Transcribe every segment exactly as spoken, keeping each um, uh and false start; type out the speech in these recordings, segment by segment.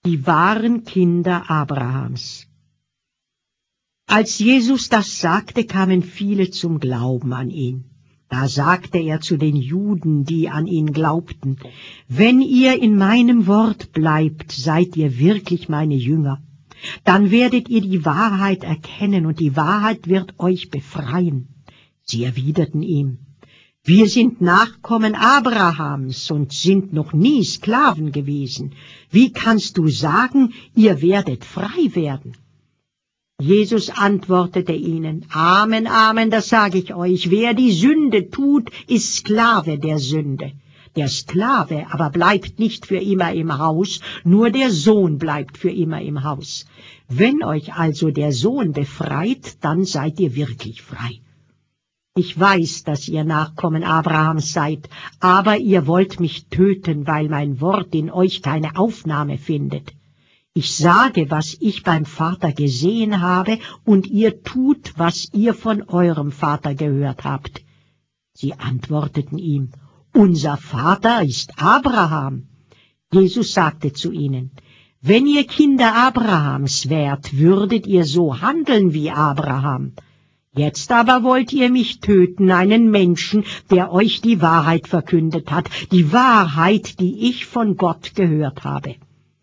die wahren Kinder Abrahams. Als Jesus das sagte, kamen viele zum Glauben an ihn. Da sagte er zu den Juden, die an ihn glaubten: Wenn ihr in meinem Wort bleibt, seid ihr wirklich meine Jünger. Dann werdet ihr die Wahrheit erkennen, und die Wahrheit wird euch befreien. Sie erwiderten ihm: Wir sind Nachkommen Abrahams und sind noch nie Sklaven gewesen. Wie kannst du sagen, ihr werdet frei werden? Jesus antwortete ihnen: Amen, Amen, das sage ich euch, wer die Sünde tut, ist Sklave der Sünde. Der Sklave aber bleibt nicht für immer im Haus, nur der Sohn bleibt für immer im Haus. Wenn euch also der Sohn befreit, dann seid ihr wirklich frei. Ich weiß, dass ihr Nachkommen Abrahams seid, aber ihr wollt mich töten, weil mein Wort in euch keine Aufnahme findet. Ich sage, was ich beim Vater gesehen habe, und ihr tut, was ihr von eurem Vater gehört habt. Sie antworteten ihm: Unser Vater ist Abraham. Jesus sagte zu ihnen: Wenn ihr Kinder Abrahams wärt, würdet ihr so handeln wie Abraham. Jetzt aber wollt ihr mich töten, einen Menschen, der euch die Wahrheit verkündet hat, die Wahrheit, die ich von Gott gehört habe.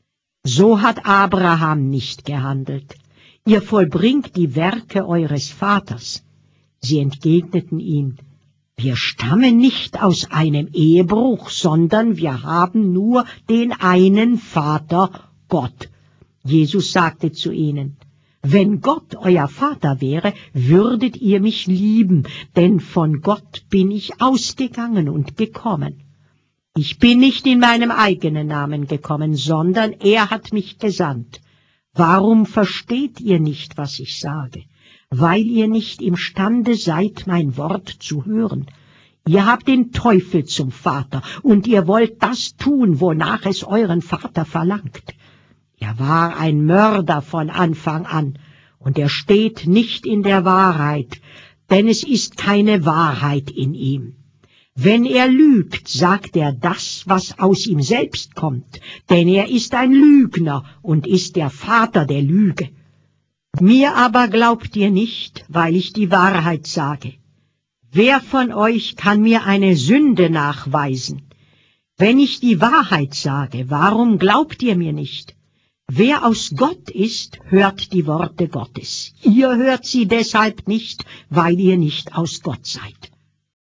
So hat Abraham nicht gehandelt. Ihr vollbringt die Werke eures Vaters. Sie entgegneten ihm: Wir stammen nicht aus einem Ehebruch, sondern wir haben nur den einen Vater, Gott. Jesus sagte zu ihnen: Wenn Gott euer Vater wäre, würdet ihr mich lieben, denn von Gott bin ich ausgegangen und gekommen. Ich bin nicht in meinem eigenen Namen gekommen, sondern er hat mich gesandt. Warum versteht ihr nicht, was ich sage? Weil ihr nicht imstande seid, mein Wort zu hören. Ihr habt den Teufel zum Vater, und ihr wollt das tun, wonach es euren Vater verlangt. Er war ein Mörder von Anfang an, und er steht nicht in der Wahrheit, denn es ist keine Wahrheit in ihm. Wenn er lügt, sagt er das, was aus ihm selbst kommt, denn er ist ein Lügner und ist der Vater der Lüge. Mir aber glaubt ihr nicht, weil ich die Wahrheit sage. Wer von euch kann mir eine Sünde nachweisen? Wenn ich die Wahrheit sage, warum glaubt ihr mir nicht? Wer aus Gott ist, hört die Worte Gottes. Ihr hört sie deshalb nicht, weil ihr nicht aus Gott seid.